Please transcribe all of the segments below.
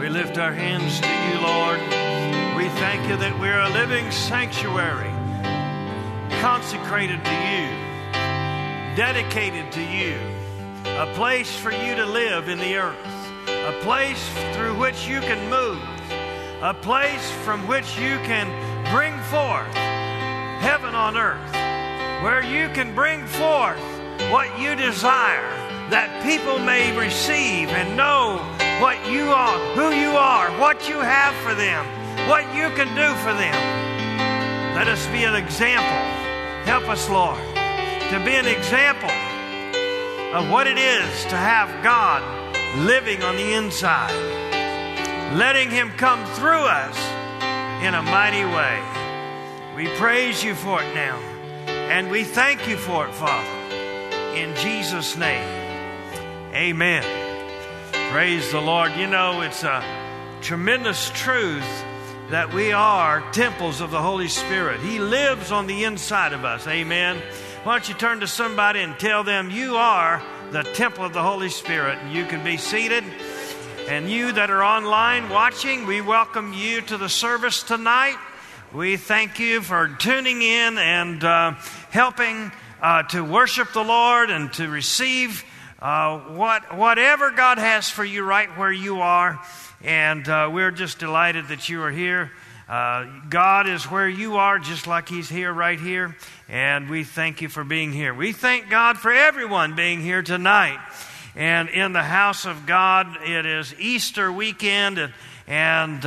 We lift our hands to you, Lord. We thank you that we're a living sanctuary, consecrated to you, dedicated to you, a place for you to live in the earth, a place through which you can move, a place from which you can bring forth heaven on earth, where you can bring forth what you desire, that people may receive and know what you are, who you are, what you have for them, what you can do for them. Let us be an example. Help us, Lord, to be an example of what it is to have God living on the inside, letting him come through us in a mighty way. We praise you for it now, and we thank you for it, Father. In Jesus' name, amen. Praise the Lord. You know, it's a tremendous truth that we are temples of the Holy Spirit. He lives on the inside of us. Amen. Why don't you turn to somebody and tell them you are the temple of the Holy Spirit. And you can be seated. And you that are online watching, we welcome you to the service tonight. We thank you for tuning in and helping to worship the Lord and to receive whatever God has for you right where you are. And we're just delighted that you are here. God is where you are, just like he's here, right here. And we thank you for being here. We thank God for everyone being here tonight. And in the house of God, it is Easter weekend. And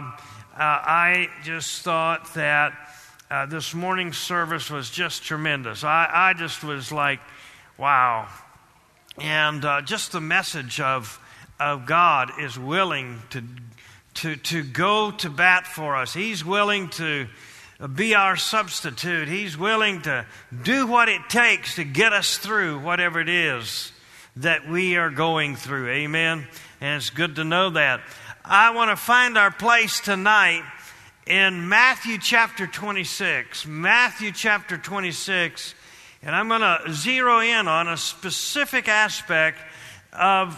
I just thought that this morning's service was just tremendous. I just was like, wow. And just the message of God is willing to go to bat for us. He's willing to be our substitute. He's willing to do what it takes to get us through whatever it is that we are going through. Amen. And it's good to know that. I want to find our place tonight in Matthew chapter 26. Matthew chapter 26. And I'm going to zero in on a specific aspect of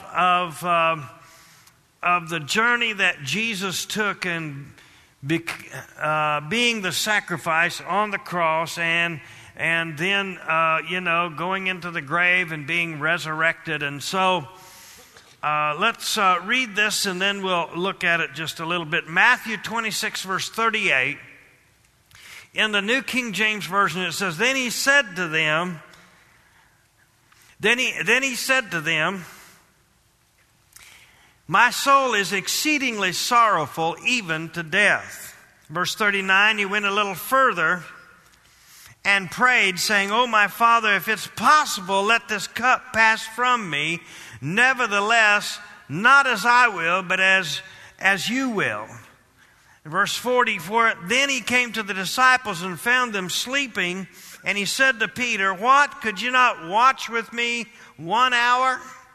the journey that Jesus took in being the sacrifice on the cross and then, going into the grave and being resurrected. And so let's read this and then we'll look at it just a little bit. Matthew 26, verse 38. In the New King James Version, it says, Then he said to them, my soul is exceedingly sorrowful, even to death. Verse 39, he went a little further and prayed, saying, Oh, my Father, if it's possible, let this cup pass from me. Nevertheless, not as I will, but as you will. Verse 44, then he came to the disciples and found them sleeping, and he said to Peter, What, could you not watch with me 1 hour?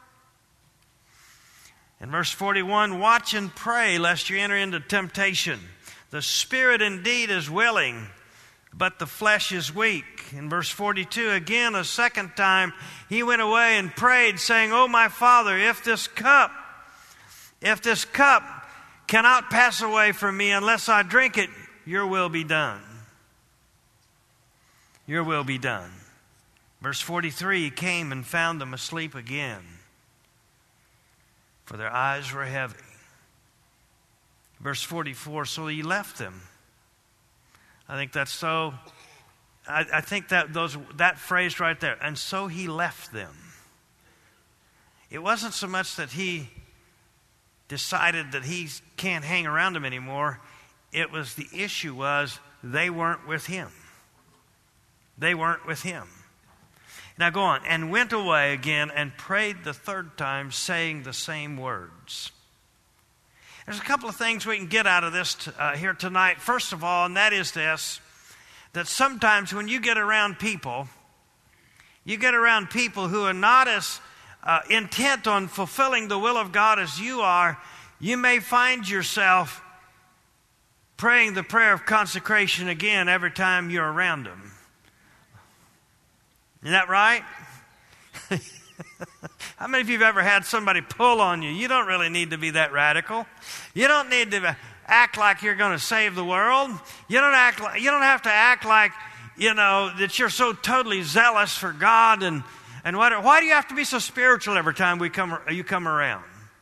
In verse 41, watch and pray lest you enter into temptation. The spirit indeed is willing, but the flesh is weak. In verse 42, again, a second time, he went away and prayed, saying, Oh, my Father, if this cup cannot pass away from me unless I drink it, your will be done. Your will be done. Verse 43, he came and found them asleep again, for their eyes were heavy. Verse 44, so he left them. I think that's so, I think that phrase right there, and so he left them. It wasn't so much that he decided that he can't hang around them anymore. It was the issue was they weren't with him. They weren't with him. Now go on. And went away again and prayed the third time, saying the same words. There's a couple of things we can get out of this here tonight. First of all, and that is this, that sometimes when you get around people who are not as intent on fulfilling the will of God as you are, you may find yourself praying the prayer of consecration again every time you're around them. Isn't that right? How many of you have ever had somebody pull on you? You don't really need to be that radical. You don't need to act like you're going to save the world. You don't have to act like, that you're so totally zealous for God and whatever. Why do you have to be so spiritual every time you come around?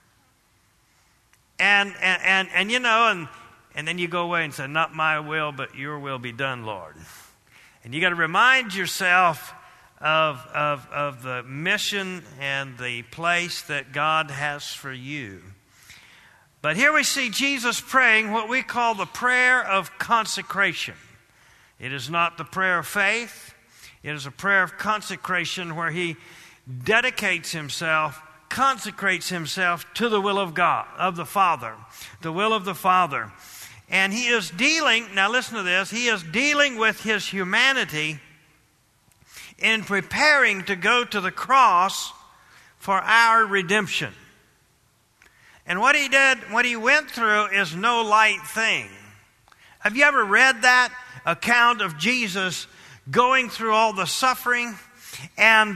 And then you go away and say, not my will, but your will be done, Lord. And you got to remind yourself of the mission and the place that God has for you. But here we see Jesus praying what we call the prayer of consecration. It is not the prayer of faith. It is a prayer of consecration where he dedicates himself, consecrates himself to the will of God, of the Father, the will of the Father. And he is dealing, now listen to this, he is dealing with his humanity in preparing to go to the cross for our redemption. And what he did, what he went through is no light thing. Have you ever read that account of Jesus going through all the suffering and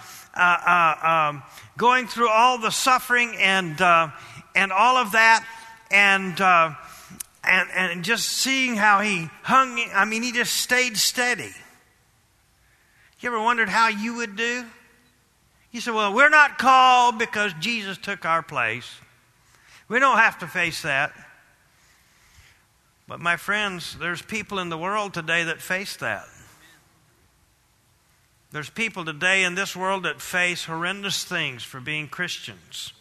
going through all the suffering and all of that and just seeing how he hung? I mean, he just stayed steady. You ever wondered how you would do? You say, well, we're not called because Jesus took our place. We don't have to face that. But my friends, there's people in the world today that face that. There's people today in this world that face horrendous things for being Christians.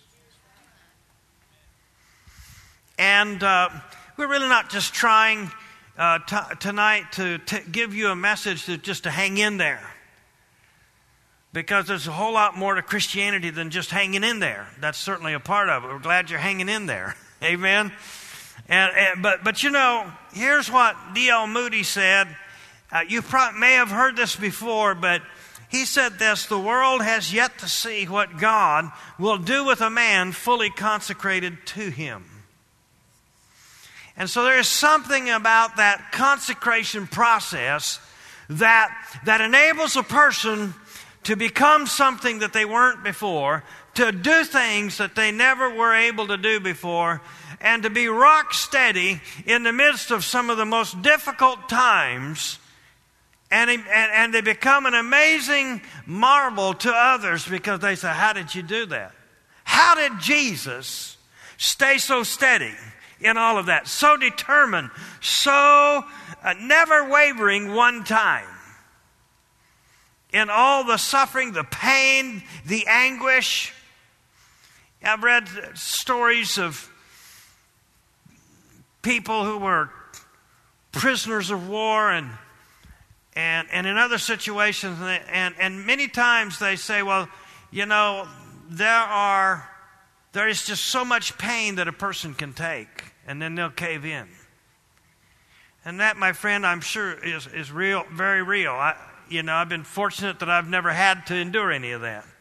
And we're really not just trying tonight to give you a message just to hang in there. Because there's a whole lot more to Christianity than just hanging in there. That's certainly a part of it. We're glad you're hanging in there. Amen? But here's what D.L. Moody said. You may have heard this before, but he said this: the world has yet to see what God will do with a man fully consecrated to him. And so there is something about that consecration process that enables a person to become something that they weren't before, to do things that they never were able to do before, and to be rock steady in the midst of some of the most difficult times. And they become an amazing marvel to others because they say, how did you do that? How did Jesus stay so steady in all of that? So determined, so never wavering one time. In all the suffering, the pain, the anguish. I've read stories of people who were prisoners of war and in other situations, and many times they say, well, there is just so much pain that a person can take, and then they'll cave in. And that, my friend, I'm sure is real, very real. I've been fortunate that I've never had to endure any of that.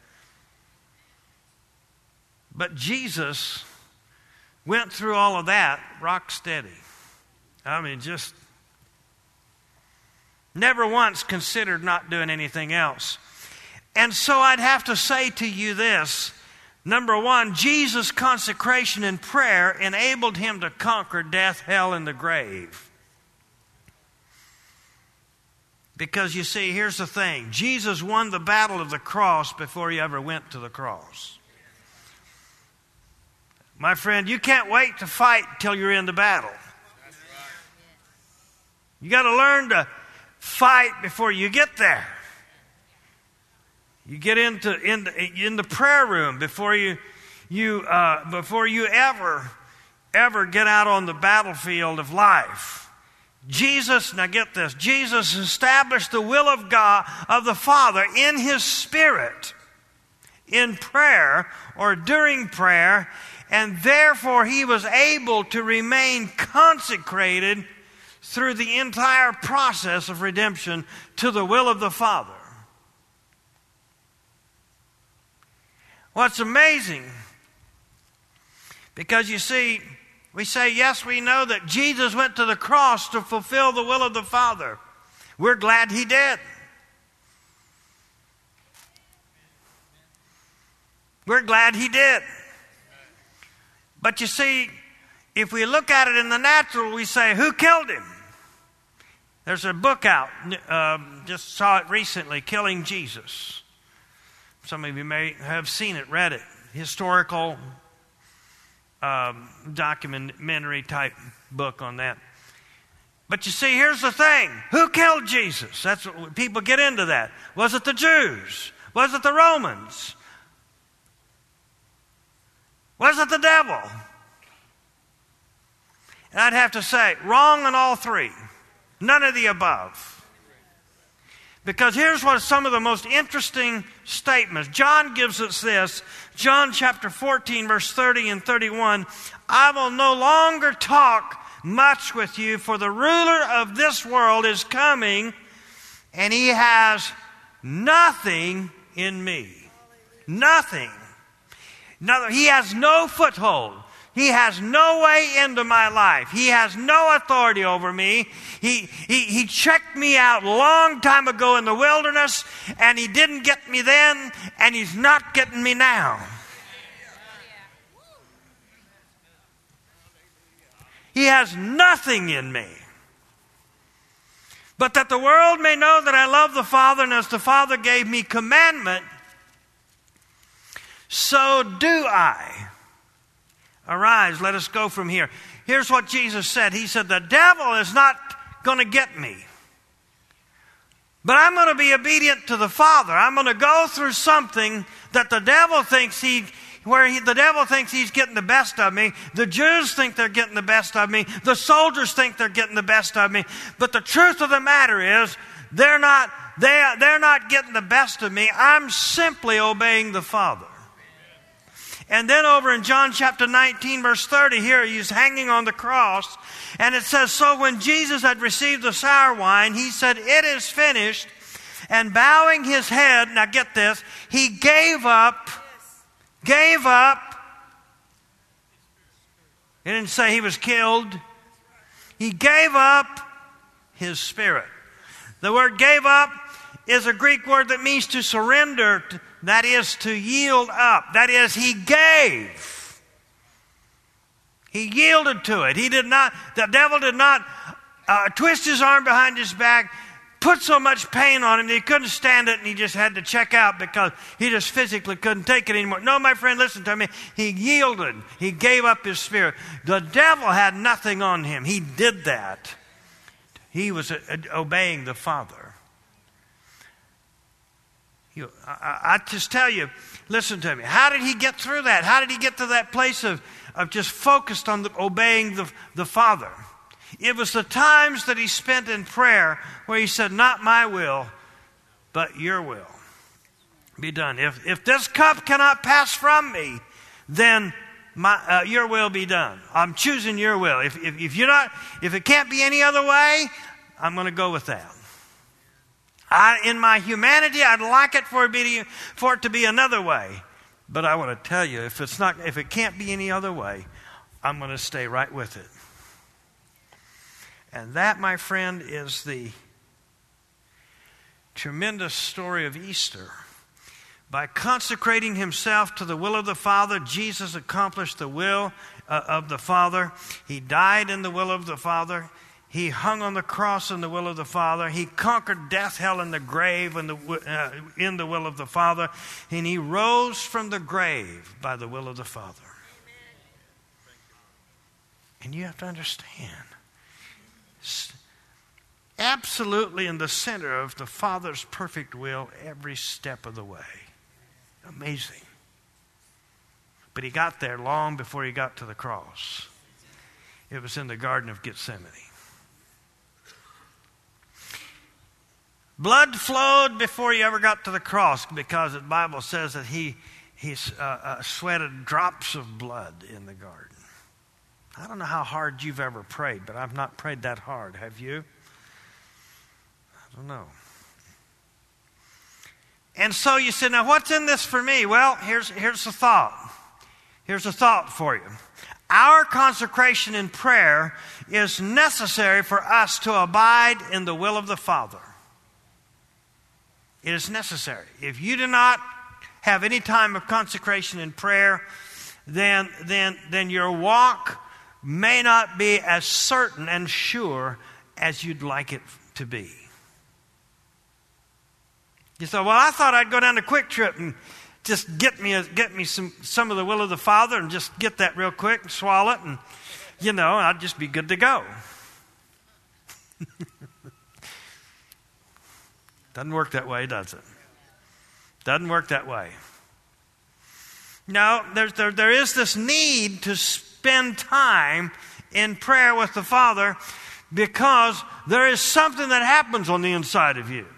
But Jesus went through all of that rock steady. I mean, just never once considered not doing anything else. And so I'd have to say to you this. Number one, Jesus' consecration and prayer enabled him to conquer death, hell, and the grave. Because you see, here's the thing. Jesus won the battle of the cross before he ever went to the cross. My friend, you can't wait to fight till you're in the battle. You got to learn to fight before you get there. You get in the prayer room before you ever get out on the battlefield of life. Jesus, now get this, Jesus established the will of God, of the Father, in his Spirit, in prayer or during prayer, and therefore he was able to remain consecrated through the entire process of redemption to the will of the Father. What's amazing, because you see, we say, yes, we know that Jesus went to the cross to fulfill the will of the Father. We're glad he did. We're glad he did. But you see, if we look at it in the natural, we say, who killed him? There's a book out, just saw it recently, Killing Jesus. Some of you may have seen it, read it. Historical documentary type book on that. But you see, here's the thing. Who killed Jesus? That's what people get into that. Was it the Jews? Was it the Romans? Was it the devil? And I'd have to say, wrong on all three. None of the above. Because here's what some of the most interesting statements. John gives us this. John chapter 14, verse 30 and 31. I will no longer talk much with you, for the ruler of this world is coming, and he has nothing in me. Nothing. He has no foothold. He has no way into my life. He has no authority over me. He checked me out a long time ago in the wilderness, and he didn't get me then, and he's not getting me now. He has nothing in me. But that the world may know that I love the Father, and as the Father gave me commandment, so do I. Arise, let us go from here. Here's what Jesus said. He said, the devil is not going to get me. But I'm going to be obedient to the Father. I'm going to go through something that the devil thinks the devil thinks he's getting the best of me. The Jews think they're getting the best of me. The soldiers think they're getting the best of me. But the truth of the matter is, they're not getting the best of me. I'm simply obeying the Father. And then over in John chapter 19, verse 30, here he's hanging on the cross. And it says, so when Jesus had received the sour wine, he said, it is finished. And bowing his head, now get this, he gave up. He didn't say he was killed. He gave up his spirit. The word gave up is a Greek word that means to surrender, that is to yield up. That is, he gave. He yielded to it. The devil did not twist his arm behind his back, put so much pain on him that he couldn't stand it, and he just had to check out because he just physically couldn't take it anymore. No, my friend, listen to me. He yielded. He gave up his spirit. The devil had nothing on him. He did that. He was obeying the Father. I just tell you, listen to me. How did he get through that? How did he get to that place of just focused on obeying the Father? It was the times that he spent in prayer where he said, not my will, but your will be done. If this cup cannot pass from me, then your will be done. I'm choosing your will. If it can't be any other way, I'm going to go with that. In my humanity, I'd like it for it to be another way. But I want to tell you, if it can't be any other way, I'm going to stay right with it. And that, my friend, is the tremendous story of Easter. By consecrating himself to the will of the Father, Jesus accomplished the will of the Father. He died in the will of the Father. He hung on the cross in the will of the Father. He conquered death, hell, and the grave in the will of the Father. And he rose from the grave by the will of the Father. And you have to understand, absolutely in the center of the Father's perfect will every step of the way. Amazing. But he got there long before he got to the cross. It was in the Garden of Gethsemane. Blood flowed before he ever got to the cross because the Bible says that he sweated drops of blood in the garden. I don't know how hard you've ever prayed, but I've not prayed that hard. Have you? I don't know. And so you say, now what's in this for me? Well, here's the thought. Here's a thought for you. Our consecration in prayer is necessary for us to abide in the will of the Father. It is necessary. If you do not have any time of consecration in prayer, then your walk may not be as certain and sure as you'd like it to be. You say, well, I thought I'd go down to Quick Trip and just get me some of the will of the Father and just get that real quick and swallow it, and I'd just be good to go. Doesn't work that way, does it? Doesn't work that way. No, there is this need to spend time in prayer with the Father, because there is something that happens on the inside of you.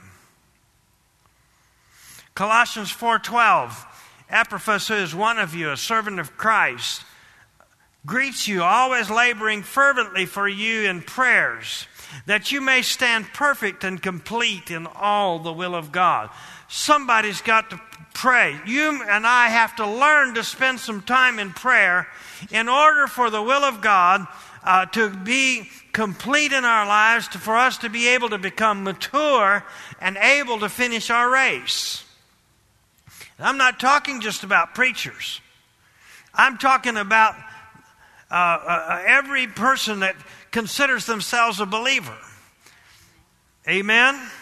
Colossians 4:12, Epaphras, who is one of you, a servant of Christ, greets you, always laboring fervently for you in prayers, that you may stand perfect and complete in all the will of God. Somebody's got to pray. You and I have to learn to spend some time in prayer in order for the will of God to be complete in our lives, for us to be able to become mature and able to finish our race. I'm not talking just about preachers. I'm talking about every person that considers themselves a believer. Amen?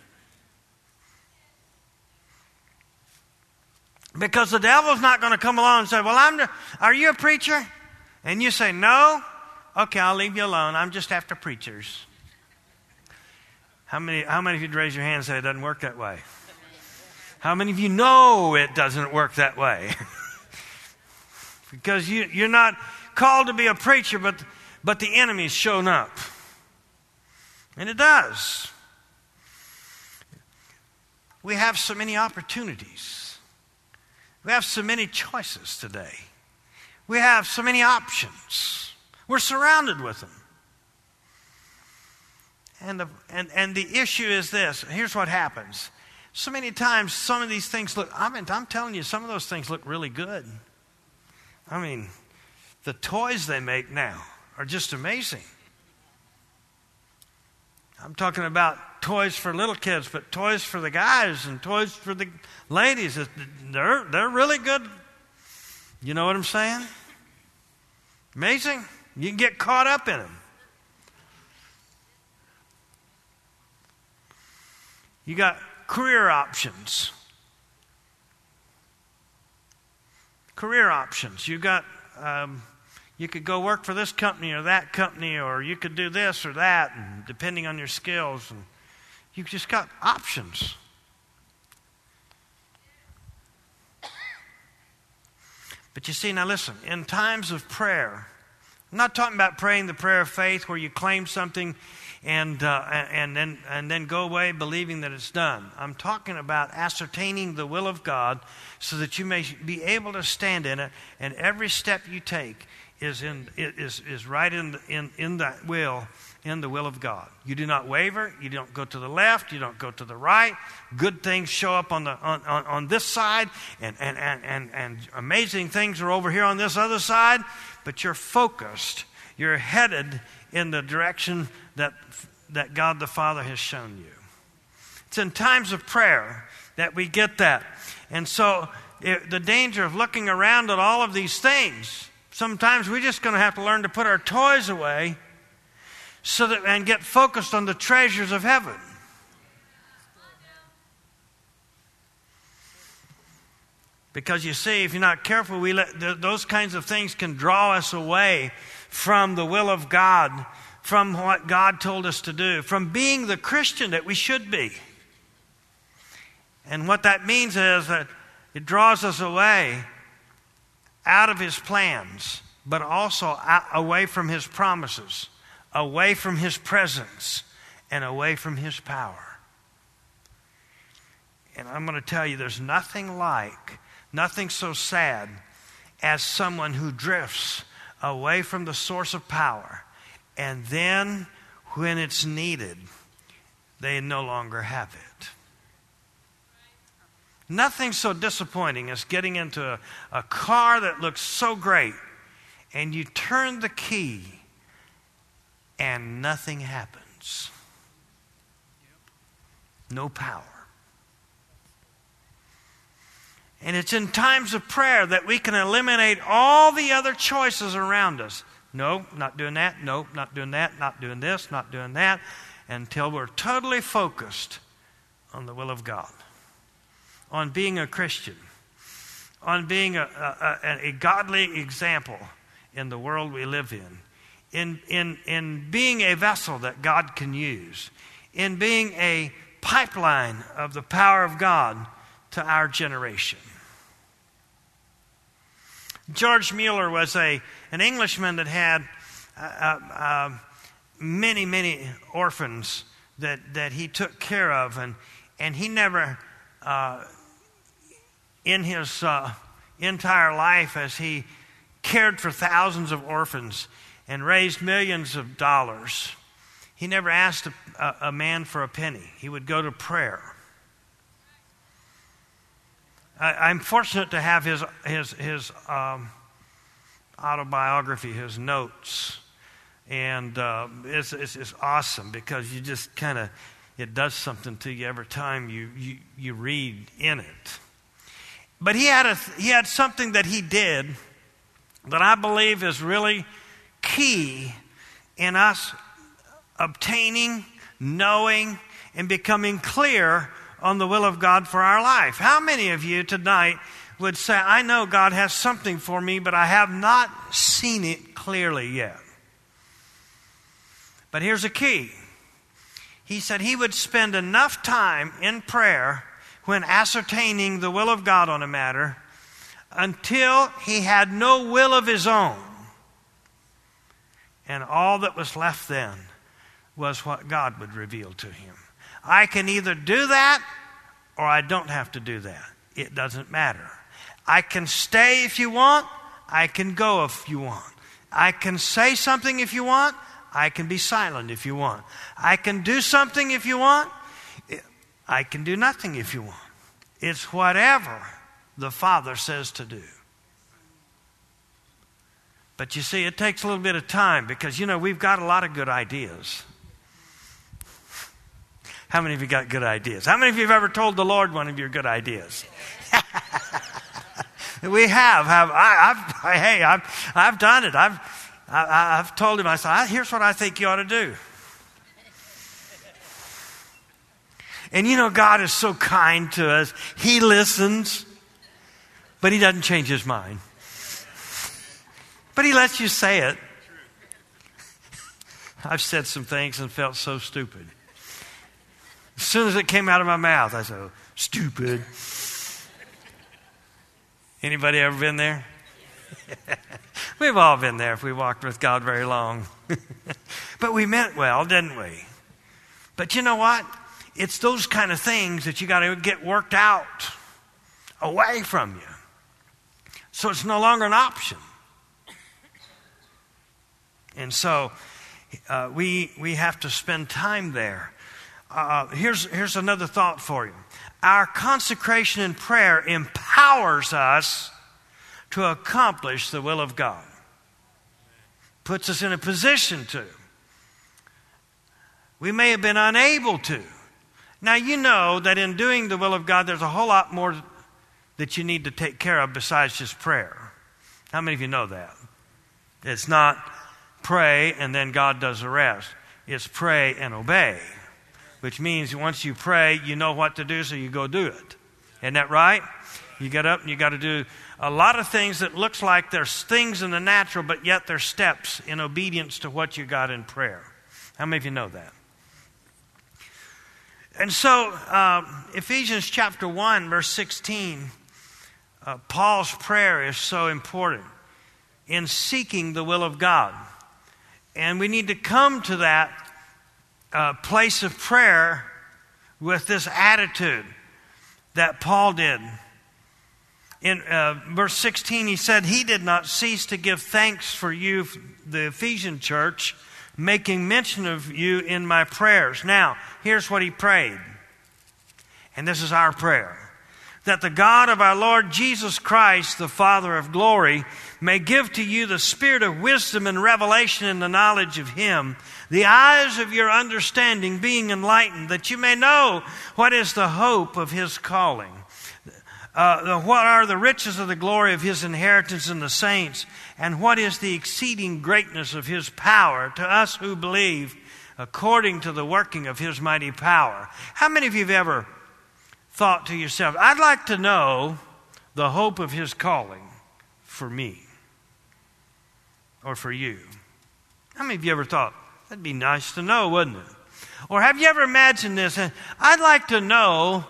Because the devil's not going to come along and say, well, are you a preacher? And you say, no? Okay, I'll leave you alone. I'm just after preachers. How many of you raise your hand and say it doesn't work that way? How many of you know it doesn't work that way? Because you're not called to be a preacher, but the enemy's shown up. And it does. We have so many opportunities. We have so many choices today. We have so many options. We're surrounded with them. And the issue is this. Here's what happens. So many times, some of these things I'm telling you, some of those things look really good. I mean, the toys they make now are just amazing. I'm talking about toys for little kids, but toys for the guys and toys for the ladies. They're really good. You know what I'm saying? Amazing. You can get caught up in them. You got career options. Career options. You got, you could go work for this company or that company, or you could do this or that, and depending on your skills. And you've just got options. But you see, now listen, in times of prayer, I'm not talking about praying the prayer of faith where you claim something and then go away believing that it's done. I'm talking about ascertaining the will of God so that you may be able to stand in it, and every step you take is right in that will, in the will of God. You do not waver. You don't go to the left. You don't go to the right. Good things show up on this side, and amazing things are over here on this other side. But you're focused. You're headed in the direction that God the Father has shown you. It's in times of prayer that we get that. And so the danger of looking around at all of these things, sometimes we're just going to have to learn to put our toys away and get focused on the treasures of heaven. Because you see, if you're not careful, those kinds of things can draw us away from the will of God, from what God told us to do, from being the Christian that we should be. And what that means is that it draws us away out of His plans, but also away from His promises, away from His presence, and away from His power. And I'm going to tell you, there's nothing so sad as someone who drifts away from the source of power, and then when it's needed, they no longer have it. Nothing so disappointing as getting into a car that looks so great, and you turn the key and nothing happens. No power. And it's in times of prayer that we can eliminate all the other choices around us. No, not doing that. No, not doing that. Not doing this. Not doing that. Until we're totally focused on the will of God, on being a Christian, on being a godly example in the world we live in being a vessel that God can use, in being a pipeline of the power of God to our generation. George Mueller was an Englishman that had many orphans that he took care of, and he never, in his entire life, as he cared for thousands of orphans and raised millions of dollars, he never asked a man for a penny. He would go to prayer. I'm fortunate to have his autobiography, his notes, and it's awesome because you just kind of, it does something to you every time you read in it. But he had something that he did that I believe is really key in us obtaining, knowing, and becoming clear on the will of God for our life. How many of you tonight would say, I know God has something for me, but I have not seen it clearly yet? But here's a key. He said he would spend enough time in prayer when ascertaining the will of God on a matter until he had no will of his own. And all that was left then was what God would reveal to him. I can either do that or I don't have to do that. It doesn't matter. I can stay if you want. I can go if you want. I can say something if you want. I can be silent if you want. I can do something if you want. I can do nothing if you want. It's whatever the Father says to do. But you see, it takes a little bit of time because, we've got a lot of good ideas. How many of you got good ideas? How many of you have ever told the Lord one of your good ideas? We have. I've done it. I've told him, I said, here's what I think you ought to do. And God is so kind to us. He listens, but he doesn't change his mind. But he lets you say it. I've said some things and felt so stupid. As soon as it came out of my mouth, I said, oh, stupid. Anybody ever been there? We've all been there if we walked with God very long. But we meant well, didn't we? But you know what? It's those kind of things that you got to get worked out away from you. So it's no longer an option. And so we have to spend time there. Here's another thought for you. Our consecration in prayer empowers us to accomplish the will of God. Puts us in a position to. We may have been unable to. Now you know that in doing the will of God, there's a whole lot more that you need to take care of besides just prayer. How many of you know that? It's not pray and then God does the rest. It's pray and obey. Which means once you pray, you know what to do, so you go do it. Isn't that right? You get up and you got to do a lot of things that looks like there's things in the natural, but yet they're steps in obedience to what you got in prayer. How many of you know that? And so, Ephesians chapter 1, verse 16, Paul's prayer is so important in seeking the will of God. And we need to come to that place of prayer with this attitude that Paul did. In verse 16, he said, he did not cease to give thanks for you, the Ephesian church, making mention of you in my prayers. Now, here's what he prayed. And this is our prayer. That the God of our Lord Jesus Christ, the Father of glory, may give to you the spirit of wisdom and revelation in the knowledge of him, the eyes of your understanding being enlightened, that you may know what is the hope of his calling, What are the riches of the glory of his inheritance in the saints? And what is the exceeding greatness of his power to us who believe according to the working of his mighty power? How many of you have ever thought to yourself, I'd like to know the hope of his calling for me or for you? How many of you ever thought, that'd be nice to know, wouldn't it? Or have you ever imagined this? I'd like to know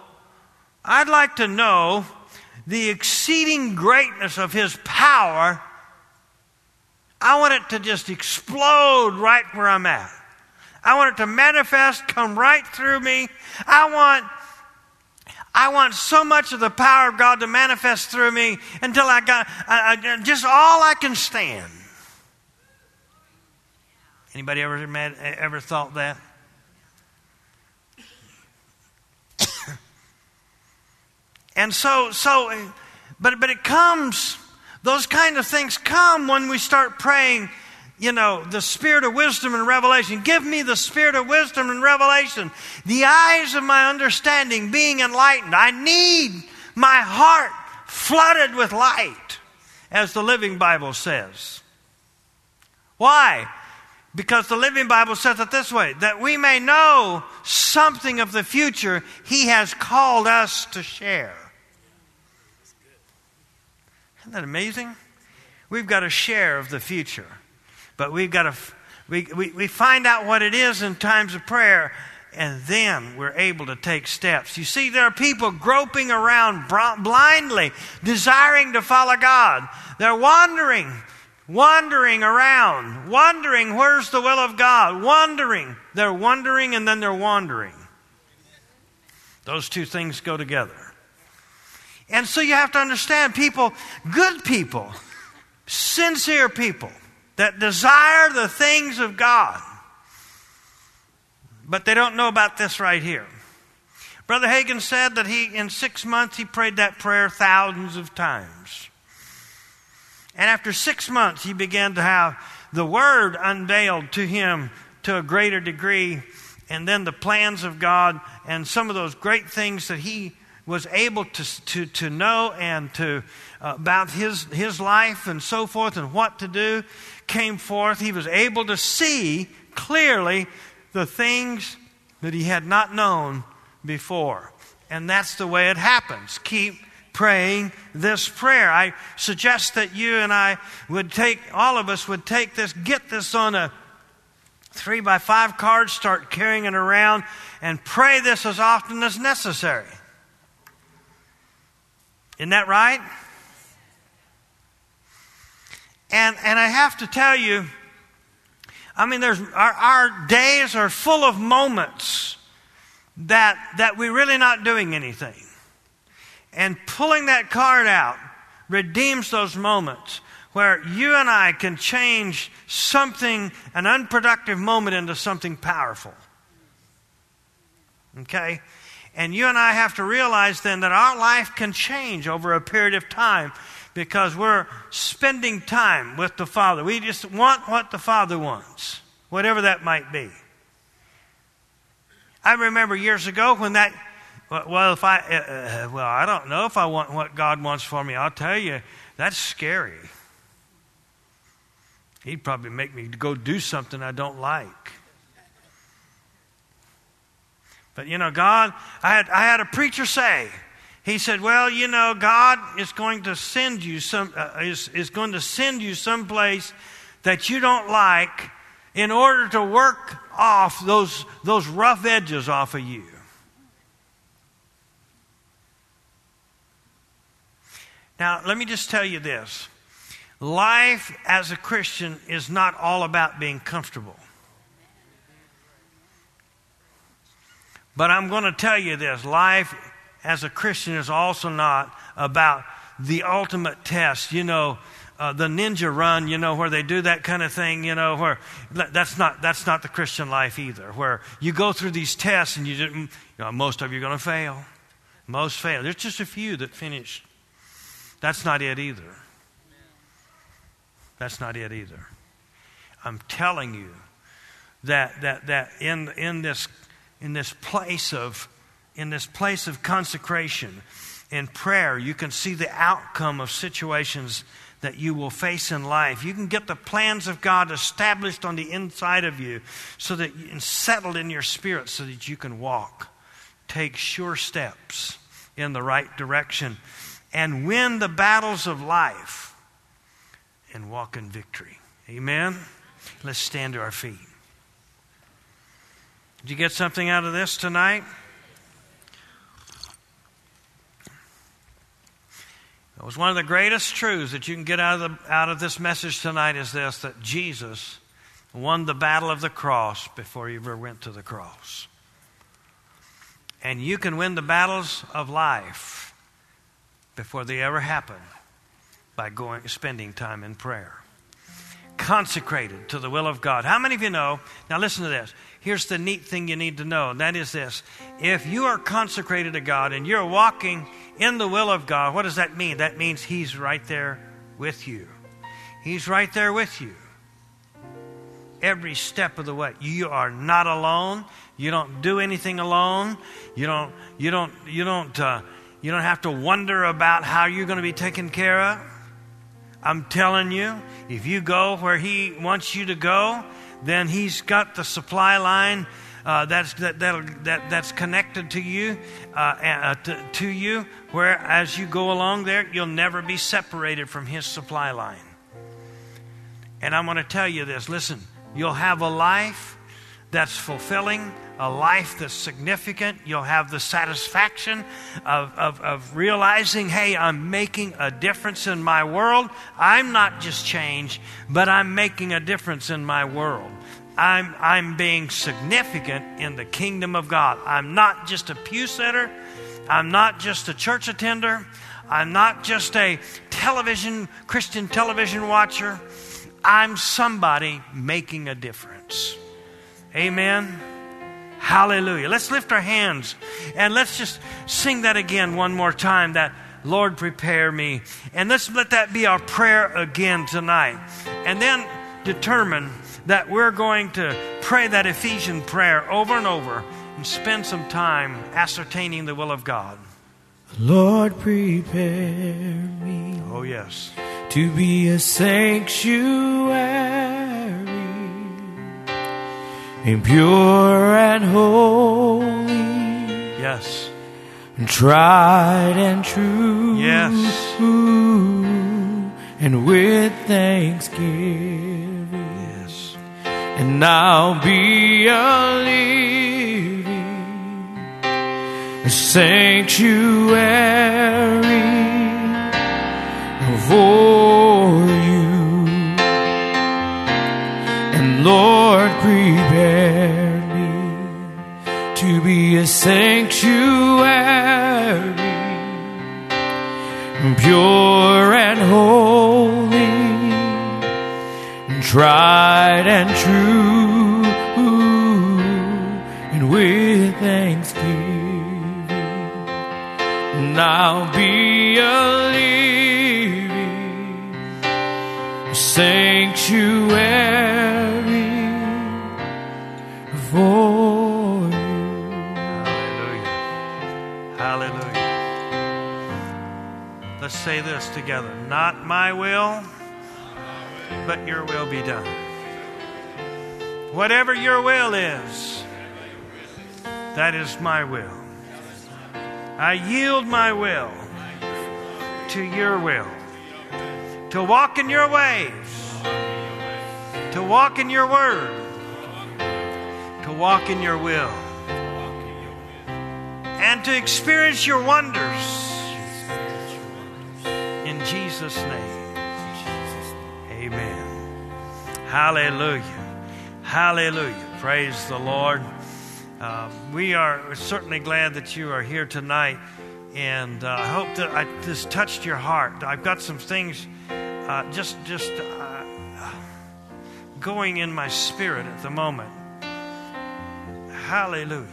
the exceeding greatness of his power. I want it to just explode right where I'm at. I want it to manifest, come right through me. I want so much of the power of God to manifest through me until I got just all I can stand. Anybody ever thought that? And but it comes, those kind of things come when we start praying, the spirit of wisdom and revelation. Give me the spirit of wisdom and revelation. The eyes of my understanding being enlightened. I need my heart flooded with light, as the Living Bible says. Why? Because the Living Bible says it this way, that we may know something of the future he has called us to share. Isn't that amazing? We've got a share of the future. But we've got to, we find out what it is in times of prayer, and then we're able to take steps. You see, there are people groping around blindly, desiring to follow God. They're wandering around, wondering where's the will of God, wondering. They're wondering and then they're wandering. Those two things go together. And so you have to understand people, good people, sincere people that desire the things of God, but they don't know about this right here. Brother Hagin said that in 6 months he prayed that prayer thousands of times. And after 6 months, he began to have the Word unveiled to him to a greater degree, and then the plans of God and some of those great things that he was able to know and to about his life and so forth and what to do came forth. He was able to see clearly the things that he had not known before. And that's the way it happens. Keep praying this prayer. I suggest that you and I all of us would take this, get this on a 3x5 card, start carrying it around, and pray this as often as necessary. Isn't that right? And I have to tell you, I mean, our days are full of moments that we're really not doing anything. And pulling that card out redeems those moments where you and I can change something, an unproductive moment, into something powerful. Okay? And you and I have to realize then that our life can change over a period of time because we're spending time with the Father. We just want what the Father wants, whatever that might be. I remember years ago when I don't know if I want what God wants for me. I'll tell you, that's scary. He'd probably make me go do something I don't like. But God, I had a preacher say, he said, well, God is going to send you is going to send you someplace that you don't like in order to work off those rough edges off of you. Now, let me just tell you this. Life as a Christian is not all about being comfortable. But I'm going to tell you this. Life as a Christian is also not about the ultimate test. The ninja run, where they do that kind of thing, where that's not the Christian life either. Where you go through these tests and most of you are going to fail. Most fail. There's just a few that finish. That's not it either. That's not it either. I'm telling you that in this place of consecration, In prayer, you can see the outcome of situations that you will face in life. You can get the plans of God established on the inside of you and settled in your spirit so that you can take sure steps in the right direction and win the battles of life and walk in victory. Amen? Let's stand to our feet. Did you get something out of this tonight? It was one of the greatest truths that you can get out of this message tonight is this, that Jesus won the battle of the cross before he ever went to the cross. And you can win the battles of life before they ever happen by spending time in prayer. Consecrated to the will of God. How many of you know, now listen to this, here's the neat thing you need to know, and that is this. If you are consecrated to God and you're walking in the will of God, what does that mean? That means He's right there with you. He's right there with you. Every step of the way. You are not alone. You don't do anything alone. You don't have to wonder about how you're going to be taken care of. I'm telling you, if you go where He wants you to go, then He's got the supply line that's connected to you, where as you go along there, you'll never be separated from His supply line. And I'm going to tell you this, listen, you'll have a life that's fulfilling, a life that's significant. You'll have the satisfaction of realizing, hey, I'm making a difference in my world. I'm not just changed, but I'm making a difference in my world. I'm being significant in the kingdom of God. I'm not just a pew sitter. I'm not just a church attender. I'm not just a Christian television watcher. I'm somebody making a difference. Amen. Hallelujah. Let's lift our hands and let's just sing that again one more time, that Lord, prepare me. And let's let that be our prayer again tonight. And then determine that we're going to pray that Ephesian prayer over and over and spend some time ascertaining the will of God. Lord, prepare me. Oh, yes. To be a sanctuary, and pure and holy. Yes. And tried and true. Yes. And with thanksgiving. Yes. And I'll be a living sanctuary for you. And Lord, prepare me to be a sanctuary, pure and holy, tried and true, and with thanksgiving. And I'll be a living sanctuary for you. Hallelujah. Hallelujah. Let's say this together. Not my will, but your will be done. Whatever your will is, that is my will. I yield my will to your will. To walk in your ways. To walk in your word. To walk in your will. And to experience your wonders. In Jesus' name. Amen. Hallelujah. Hallelujah. Praise the Lord. We are certainly glad that you are here tonight. And I hope that this touched your heart. I've got some things just going in my spirit at the moment. Hallelujah.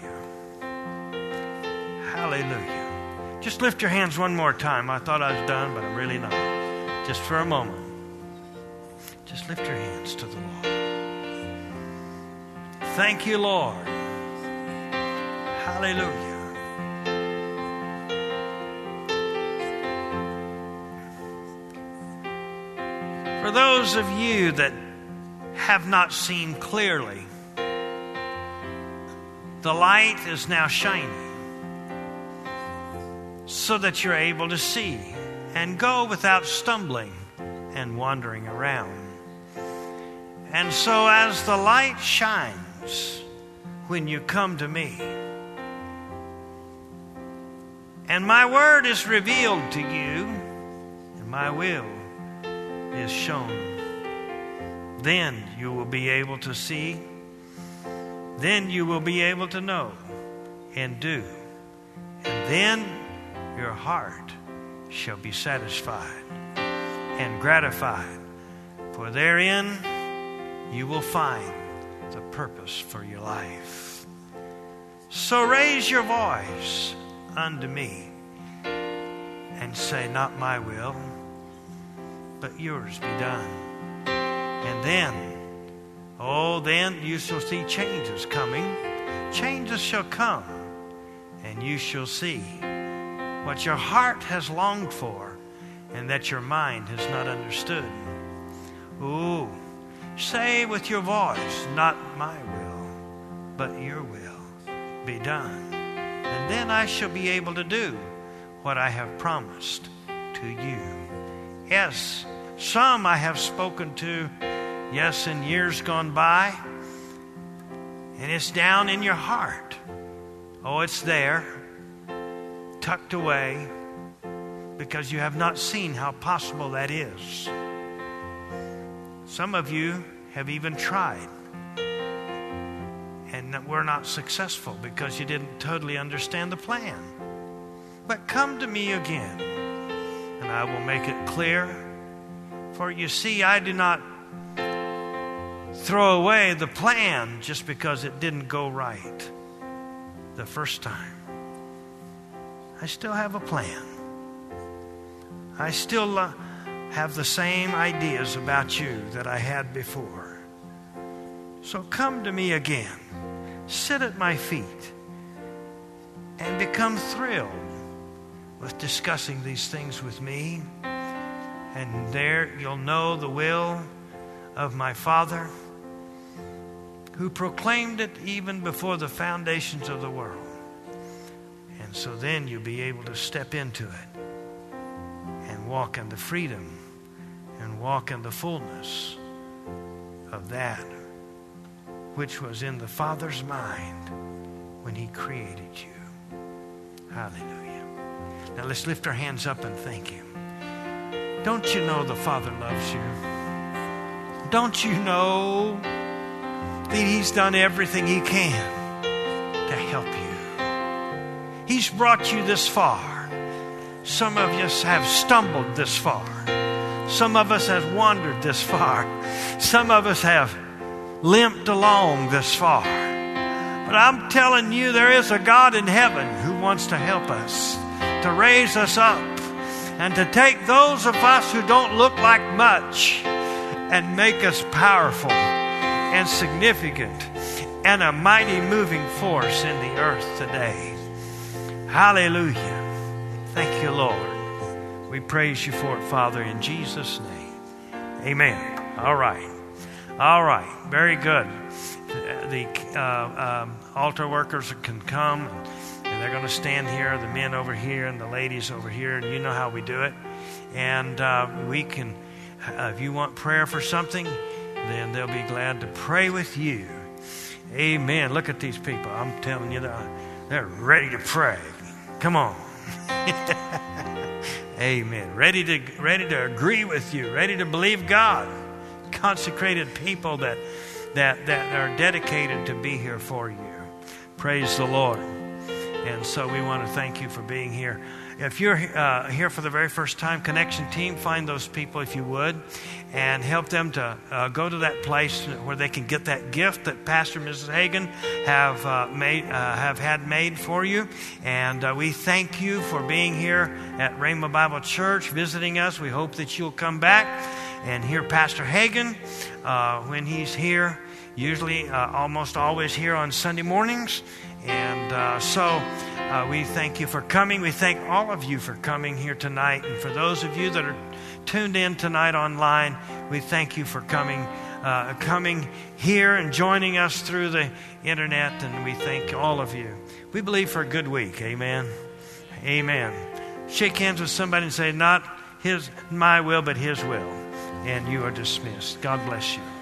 Hallelujah. Just lift your hands one more time. I thought I was done, but I'm really not. Just for a moment. Just lift your hands to the Lord. Thank you, Lord. Hallelujah. For those of you that have not seen clearly, the light is now shining so that you're able to see and go without stumbling and wandering around. And so as the light shines when you come to me, and my word is revealed to you, and my will is shown, then you will be able to see, then you will be able to know and do, and then your heart shall be satisfied and gratified, for therein you will find the purpose for your life. So raise your voice unto me and say, not my will, but yours be done. And then you shall see changes coming. Changes shall come, and you shall see what your heart has longed for and that your mind has not understood. Ooh, say with your voice, not my will, but your will be done. And then I shall be able to do what I have promised to you. Yes, some I have spoken to, yes, in years gone by, and it's down in your heart. Oh, it's there, tucked away, because you have not seen how possible that is. Some of you have even tried, and were not successful because you didn't totally understand the plan. But come to me again, and I will make it clear. For you see, I do not throw away the plan just because it didn't go right the first time. I still have a plan. I still have the same ideas about you that I had before. So come to me again. Sit at my feet and become thrilled with discussing these things with me. And there you'll know the will of my Father, who proclaimed it even before the foundations of the world. And so then you'll be able to step into it and walk in the freedom and walk in the fullness of that which was in the Father's mind when He created you. Hallelujah. Now let's lift our hands up and thank Him. Don't you know the Father loves you? Don't you know that He's done everything He can to help you? He's brought you this far. Some of us have stumbled this far. Some of us have wandered this far. Some of us have limped along this far. But I'm telling you, there is a God in heaven who wants to help us, to raise us up, and to take those of us who don't look like much and make us powerful and significant and a mighty moving force in the earth today. Hallelujah. Thank you, Lord. We praise you for it, Father, in Jesus' name. Amen. All right. Very good. The altar workers can come, and they're going to stand here, the men over here and the ladies over here, and you know how we do it. And we can, if you want prayer for something, then they'll be glad to pray with you. Amen. Look at these people. I'm telling you, they're ready to pray. Come on. Amen. Ready to agree with you. Ready to believe God. Consecrated people that are dedicated to be here for you. Praise the Lord. And so we want to thank you for being here. If you're here for the very first time, Connection Team, find those people if you would, and help them to go to that place where they can get that gift that Pastor and Mrs. Hagan have had made for you. And we thank you for being here at Rhema Bible Church, visiting us. We hope that you'll come back and hear Pastor Hagan when he's here, usually almost always here on Sunday mornings. And so we thank you for coming. We thank all of you for coming here tonight. And for those of you that are tuned in tonight online, we thank you for coming here and joining us through the internet, and we thank all of you. We believe for a good week. Amen. Amen. Shake hands with somebody and say, not my will, but his will. And you are dismissed. God bless you.